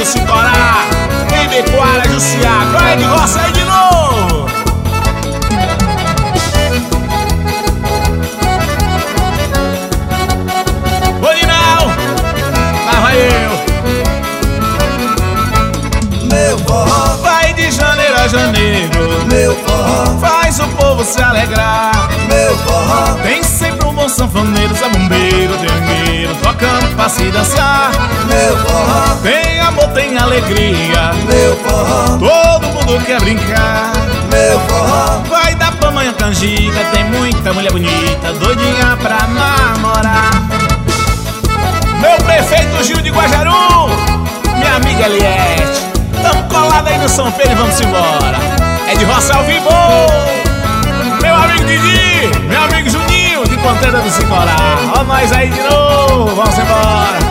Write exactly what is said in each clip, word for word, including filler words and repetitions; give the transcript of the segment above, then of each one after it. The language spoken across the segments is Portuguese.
Sicorá, em Becoara, Jussiá. Vai de roça aí de novo. Oi, não, lá vai eu. Meu forró Vai de janeiro a janeiro, Meu forró faz o povo se alegrar. Meu forró Tem sempre um bom sanfoneiro, zabumbeiro, dengueiro, tocando pra se dançar. Meu forró Tem amor, tem alegria, Meu forró todo mundo quer brincar. Meu forró Vai dar pra manhã canjica, tem muita mulher bonita, doidinha pra namorar. Meu prefeito Gil de Guajaru, minha amiga Eliette, tamo colado aí no São Pedro e vamos embora. É de roça ao vivo. Meu amigo Didi, meu amigo Juninho, de Contreira do Sicorá. Ó nós aí de novo, vamos embora.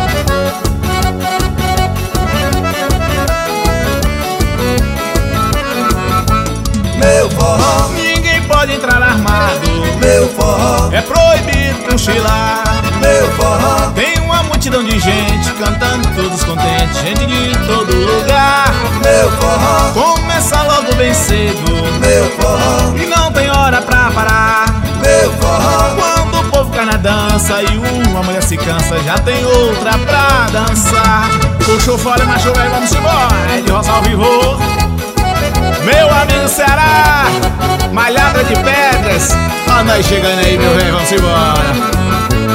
Meu forró Ninguém pode entrar armado, Meu forró é proibido cochilar. Meu forró Tem uma multidão de gente cantando, todos contentes, gente de todo lugar. Meu forró Começa logo bem cedo Meu forró e não tem hora pra parar. Meu forró Quando o povo cai na dança e uma mulher se cansa, já tem outra pra dançar. Puxou fora, macho velho, vamos embora. É de roça ao vivo. Meu amigo Ceará, Malhada de Pedras. Ó nós chegando aí, meu velho, vamos embora.